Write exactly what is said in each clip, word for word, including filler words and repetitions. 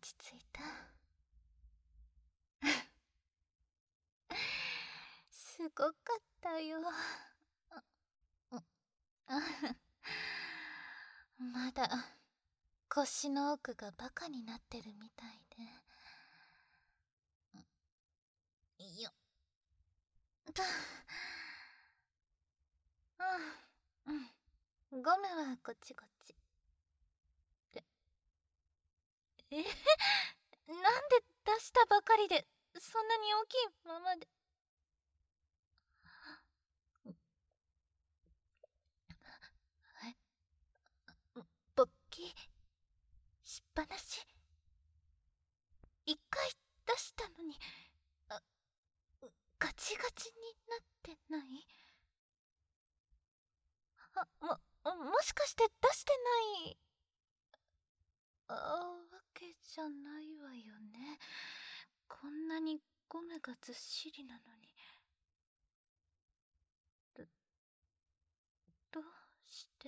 ち着いた？すごかったよ。まだ腰の奥がバカになってるみたいで。よっと。うんうん。ゴムはこっちこっち。ええなんで出したばかりでそんなに大きいままで。え勃起しっぱなし。一回出したのにあガチガチになってない？あももしかして出してないあわけじゃないわよね。こんなにゴムがずっしりなのに。どどうして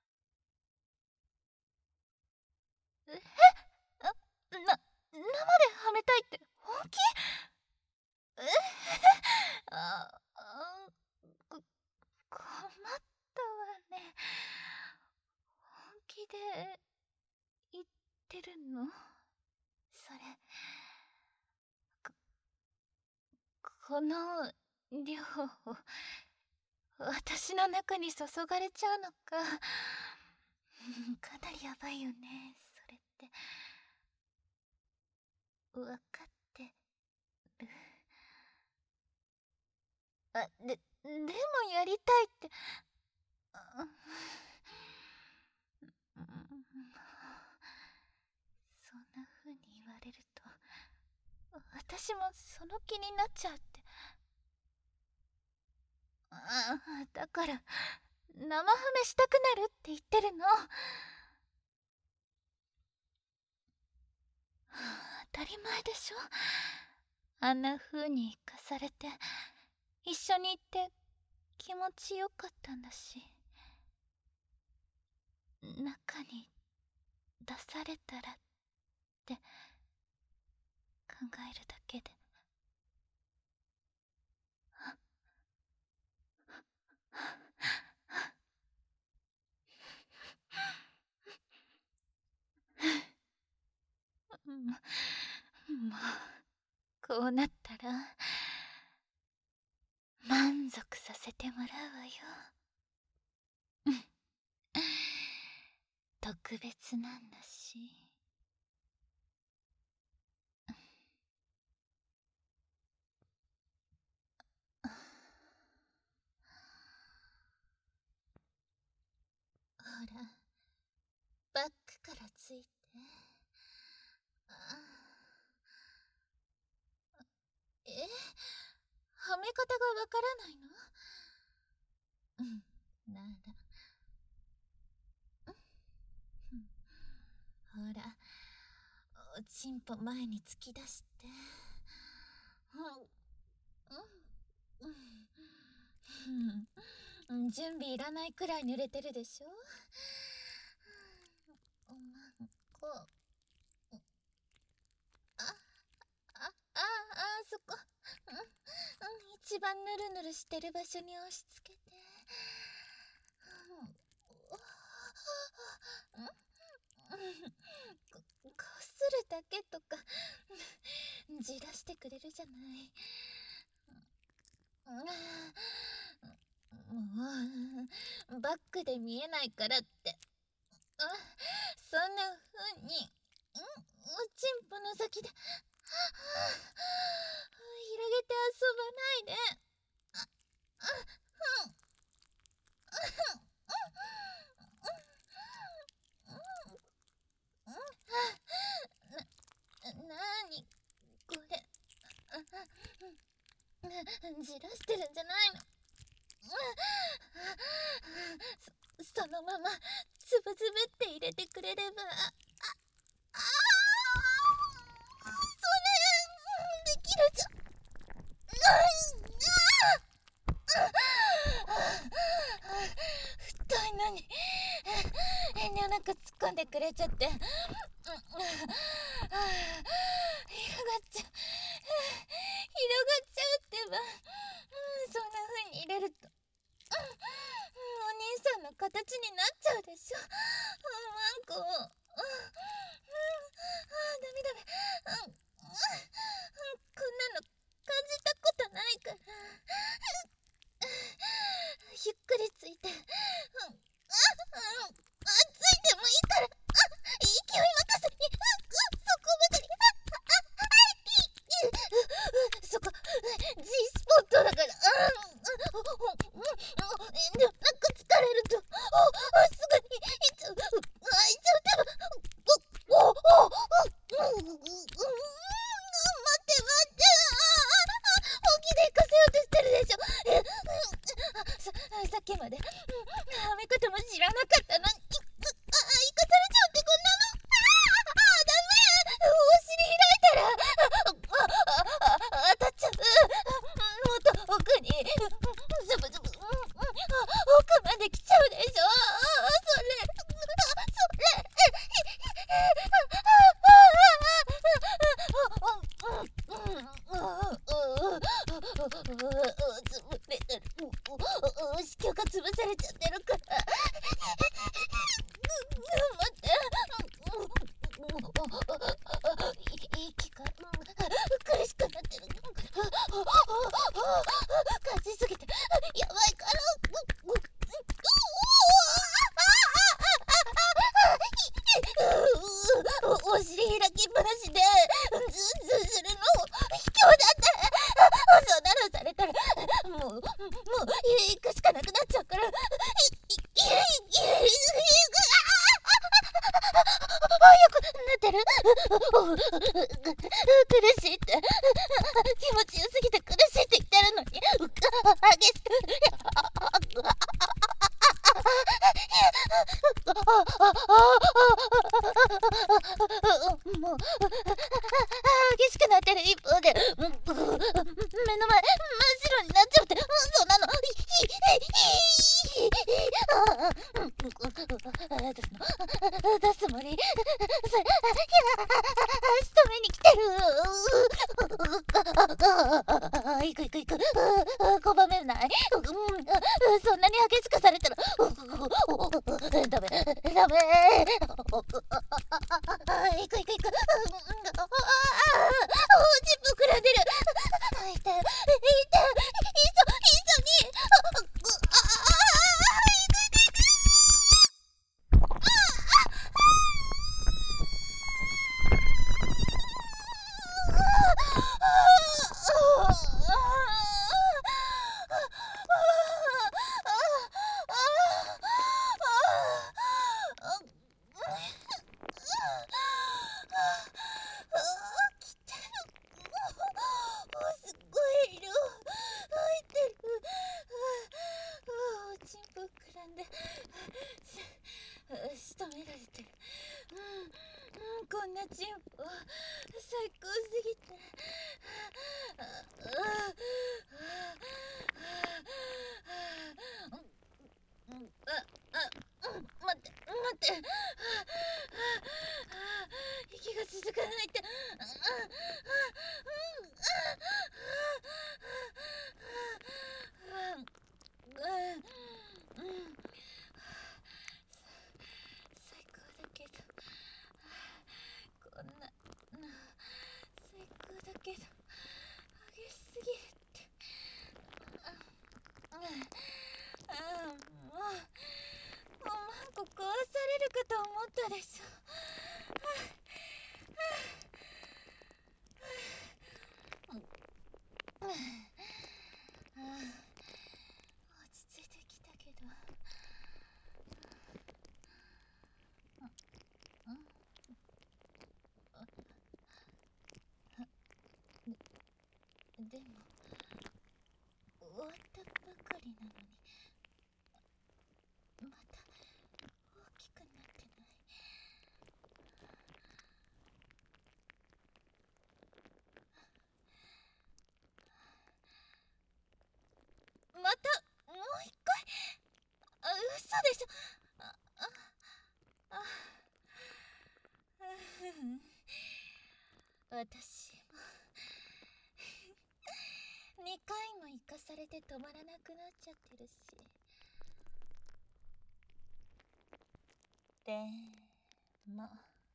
えあな生ではめたいって本気？えああこ困ったわね。本気で言ってるの？それここの量を私の中に注がれちゃうのか。かなりヤバいよねそれって。分かってる？あででもやりたいって。そんな風に言われると私もその気になっちゃうって。ああだから生ハメしたくなるって言ってるの。当たり前でしょ。あんな風に生かされて一緒に行って気持ちよかったんだし。中に出されたらって考えるだけで。もうこうなったら満足させてもらうわよ。特別なんだし。ほらバックからついて。えはめ方がわからないの？うんならほらおちんぽ前に突き出して。うん準備いらないくらい濡れてるでしょ。おまんこああああそこ、うん、一番ぬるぬるしてる場所に押し付けて。ここするだけとかじらしてくれるじゃない。もうバックで見えないからってあそんな風におちんぽの先で広げて遊ばないで。な、なにこれじらしてるんじゃないの。そ、そのままつぶつぶって入れてくれれば。ああそれできるじゃん。太いのに遠慮なく突っ込んでくれちゃってちゃう、広がっちゃうってば、うん、そんな風に入れると、うん、お兄さんの形になっちゃうでしょ。マンコ、うん、うん、あー、ダメダメ、うん、うん、こんなの感じたことないから、ゆっくりついて、うん、あ、うん、あ、ついてもいいから、あ、勢い任せに、うん、そこばかり、あ、あ、あ、い、そこ、G スポットだから、うん、うん、遠慮なく疲れると、すぐにいっちゃう、あ、いっちゃうってば、お、お、お、うん、うん、待って待って、本気で行かせようとしてるでしょ。え、うん、さ、さっきまで、うん、はめ方も知らなかったのに、あ、行かされちゃうってこんなの。ああ、ダメ、お尻開いたら、あ、あ、あ、当たっちゃう、もっと奥に、ズブズブ、うん、うん、奥まで来ちゃうでしょ。それ、それ、潰れてる、子宮が潰されちゃってるから、待って、息が苦しくなってる、感じすぎてやばいから、お尻開きっぱなしでズンズンするの卑怯だって。そんなのされたらもうもう行くしかなくなっちゃうから、いいいいいよくなってる。苦しいって、気持ちよすぎて苦しいって言ってるのに、激しく、もう激しくなってる一方で、目の前真っ白になっちゃって、そんなの出すの、出すつもり、それ、仕留めに来てる。行く行く行く、拒めない、そんなに激しくされたらダメダメ、行く行く行く、チップくらんでる、痛い痛い、いそいそに、仕留められてる。うん、うん、こんなチンポ最高すぎて、ああ、うん、待って待って、息が続かないって、最高だけど、こんなの最高だけど激しすぎるって、ああ、もうもうマンコ壊されるかと思ったでしょ。落ち着いてきたけど、でも終わったばかりなのに、また大きくなってない。またもう一回、あ、嘘でしょ。あああ、 私もにかいも行かされて止まらなくなっちゃってるし。でも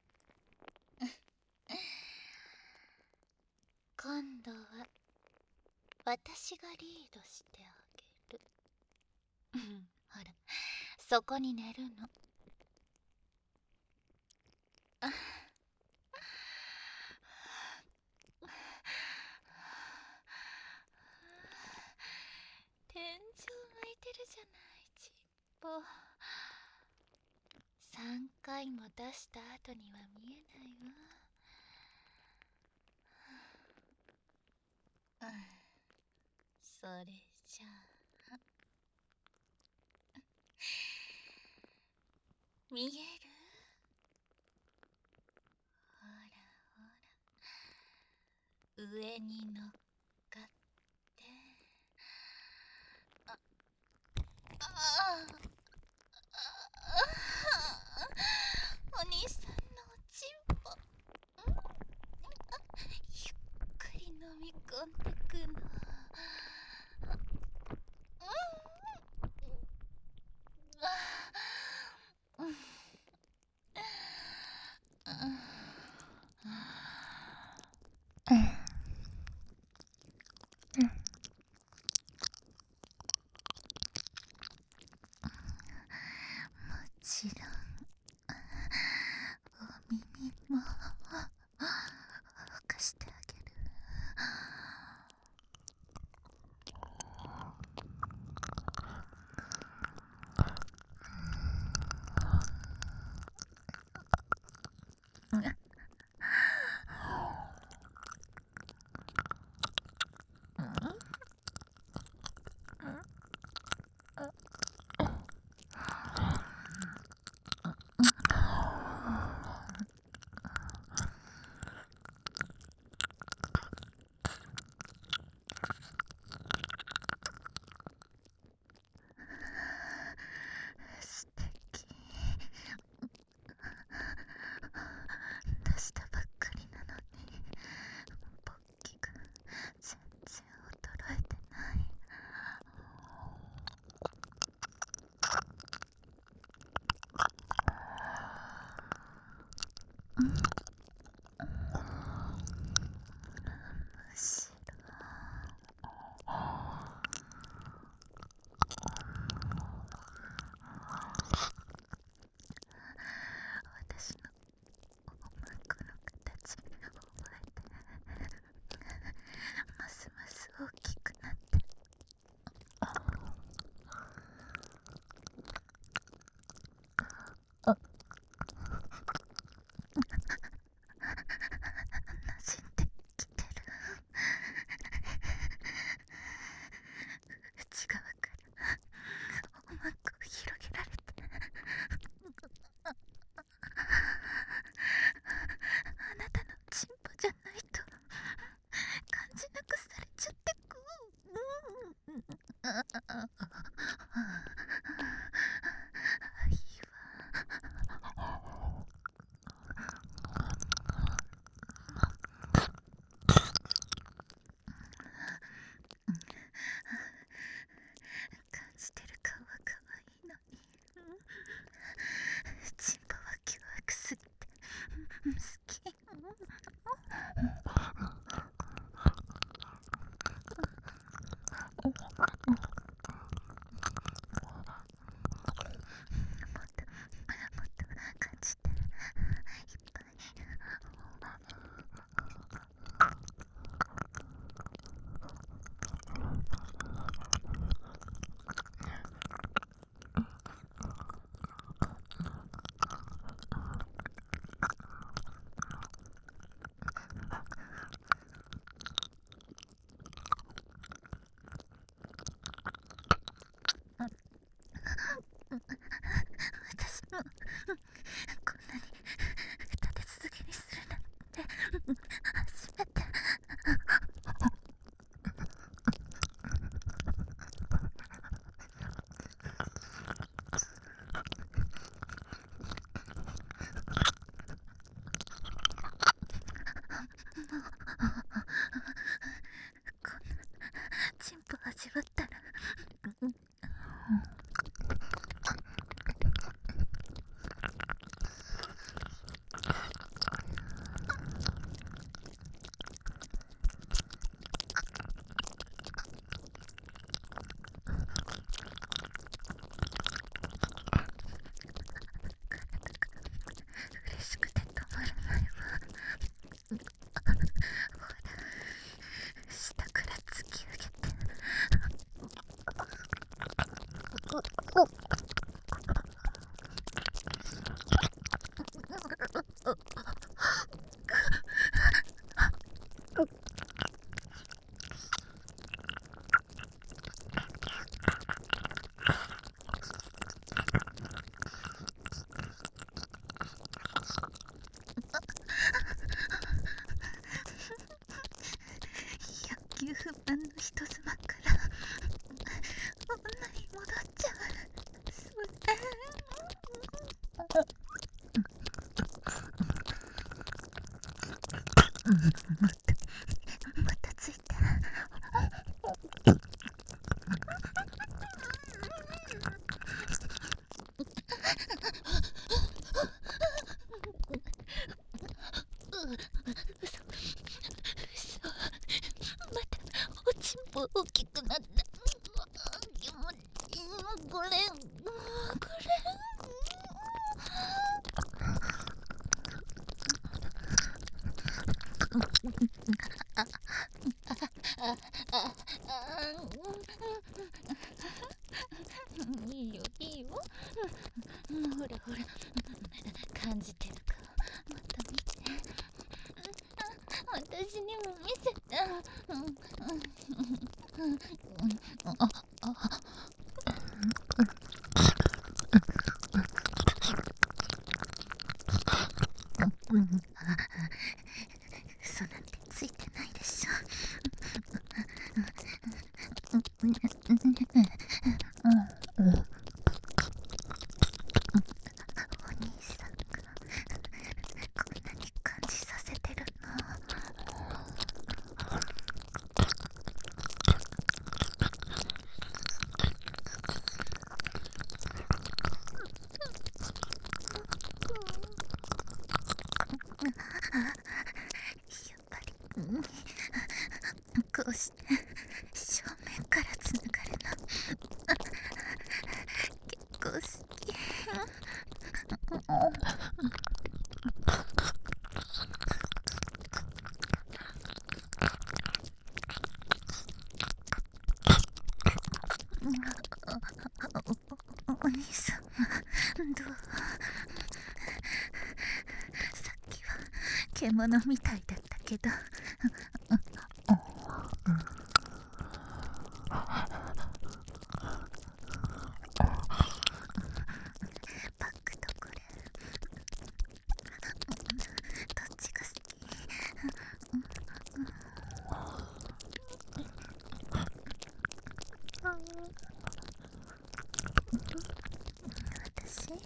今度は私がリードしてあげる。ほら、そこに寝るの。天井向いてるじゃない、ちっぽ。さんかいも出した後には見えないわ。それじゃあ見える？ほらほら、上に乗っかって。ああお兄さんのおちんぽ、ゆっくり飲み込んでくの。もちろんお耳も貸してあげる。素敵。出したばっかりなのに勃起が全然衰えてない。むしろ私のおまんこの形に覚えて、ますます大きくなって。あ馴染んできてる。内側からおまんこを広げられて、あなたのチンポじゃないと感じなくされちゃってく。いいわ。感じてる顔は可愛いのに、チンポは凶悪すぎて好き。 ほらほら、感じてるか。また見て。私にも見せた。ああ嘘なんてついてないでしょ。お兄さんがこんなに感じさせてるの。やっぱりこうして正面からつながるの結構好き。お、お兄さんどう？さっきは獣みたいだったけどバッグとこれどっちが好き？私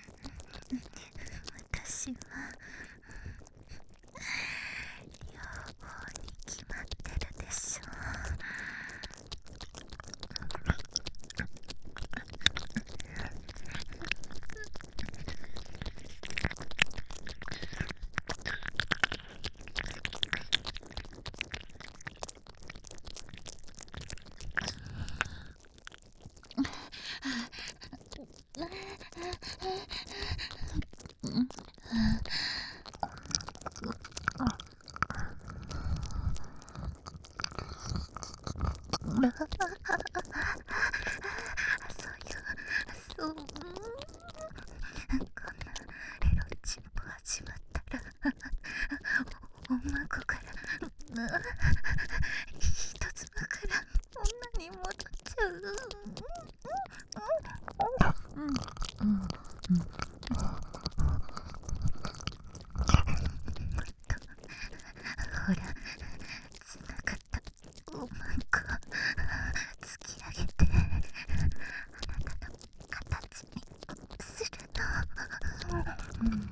私は両方に決まってるでしょ。そうよ、そう、うん、こんなエロチンポ始まったらおまごから人妻から女に戻っちゃう。うんうんうんほらつながったおまんこ突き上げてあなたの形にするの。うん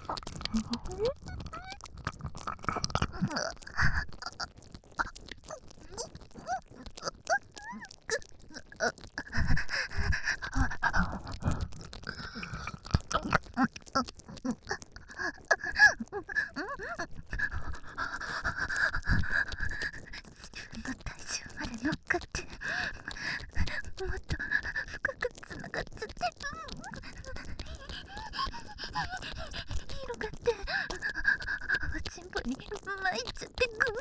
自分の体重まで乗っかってもっと深くつながっちゃって広がっておちんぽに巻いちゃってく。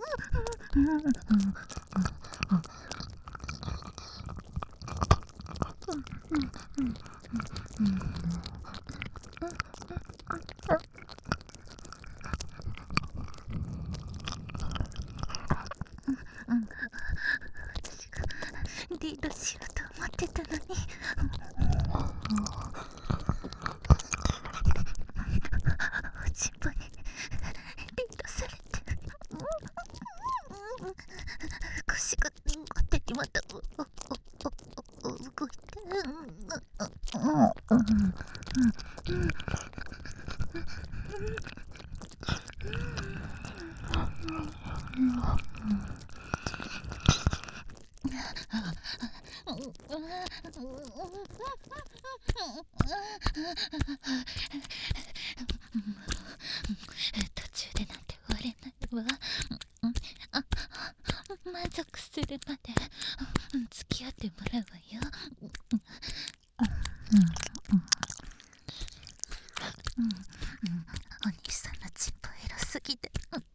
私がリードしようと思ってたのにおちんぽにリードされて腰が勝手にまたおおおお動いて途中でなんて終われないわ。あ、満足するまで付き合ってもらうわよ。お兄さんのチンポエロすぎて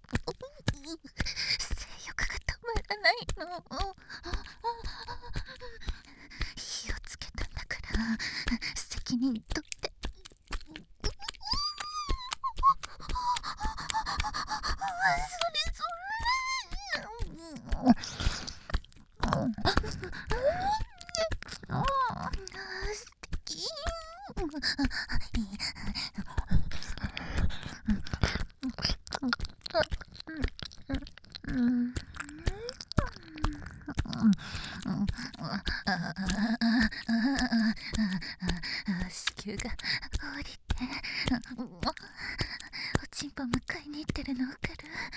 性欲が止まらないの。火をつけたんだから赤責任取って子宮が降りておちんぽ迎えに行ってるの分かる？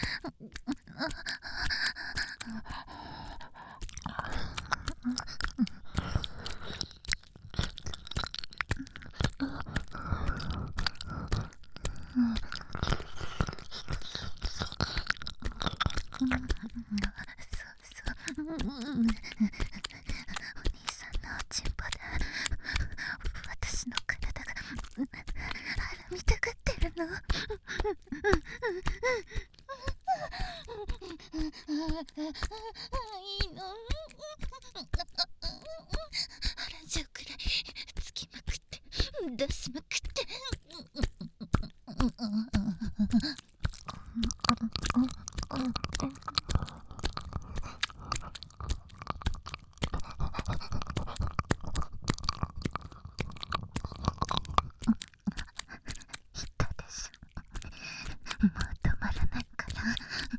いいの？腹中くらいつきまくって出しまくってもう止まらないから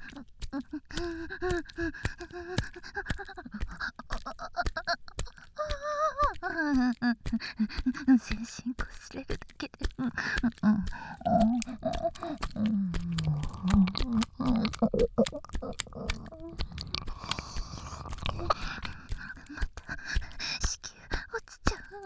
全身こすれるだけでまた子宮落ちちゃう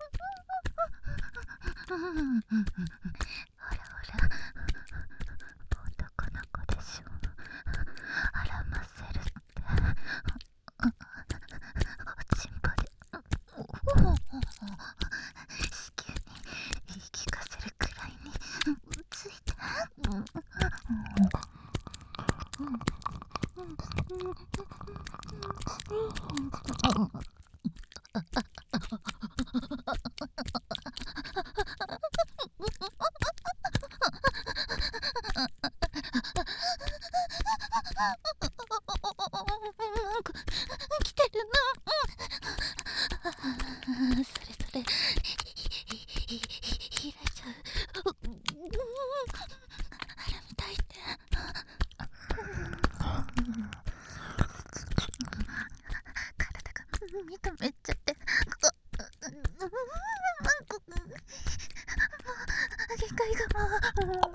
ほらほら男の子でしょあらませるっておちんぽで子宮に言い聞かせるくらいについて来てるの？それそれ開いちゃう。腹みたいって体が認めちゃって限界がもう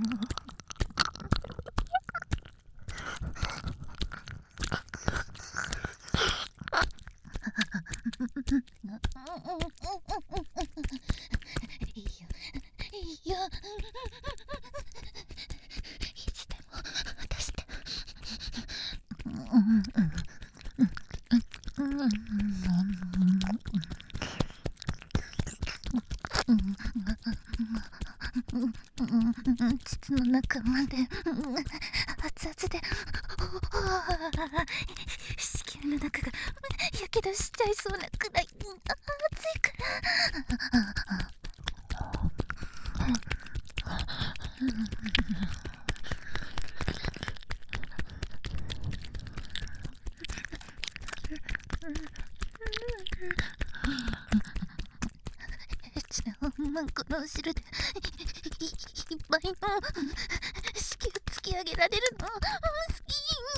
いいよいいよいつでも出して膣の中まで熱々で子宮の中がやけどしちゃいそうなくらい熱いからエッチなマンコの後ろでいっぱいの子宮突き上げられるの好き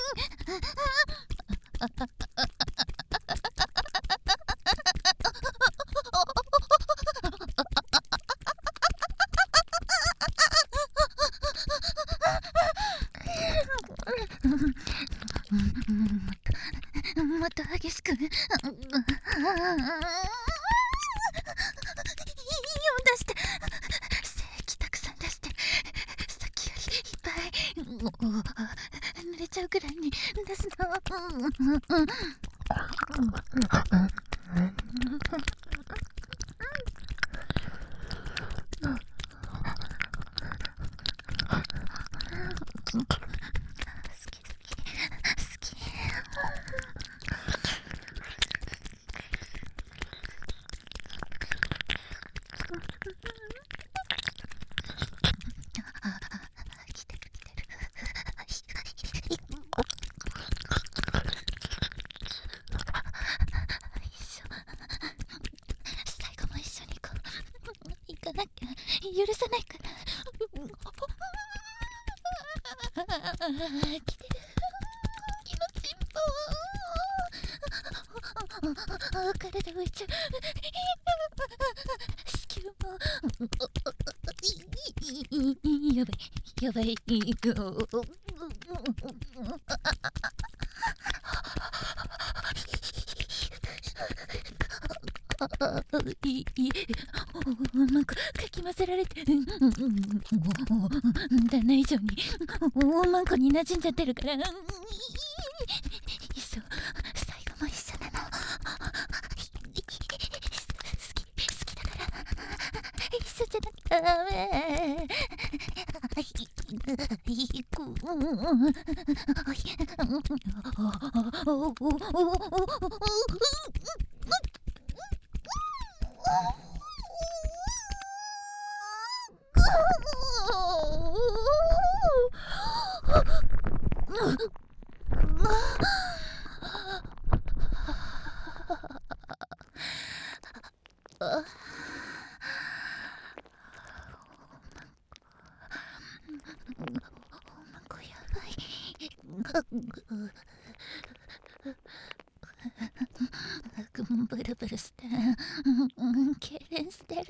もっと激しくいいよ出して精液たくさん出してさっきよりいっぱい濡れちゃうくらいに出すの来てる来てる。一緒。最後も一緒に行こう。行かなきゃ許さないから。来てる。気のチンポ。体浮いちゃう。子宮もやばいやばいよ。いいなんかかき混ぜられて旦那以上におまんこに馴染んじゃってるから一緒最後も一緒なの。好き好きだから一緒じゃなきゃダメ。こやばい。ブルブルして痙攣してる。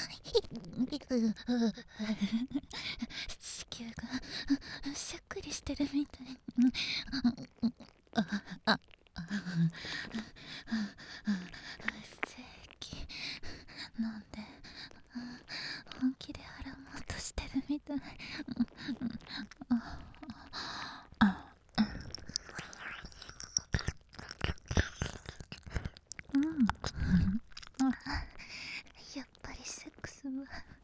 子宮がしゃっくりしてるみたい。ああ正規飲んで本気で払おうとしてるみたい。うん、やっぱりセックスは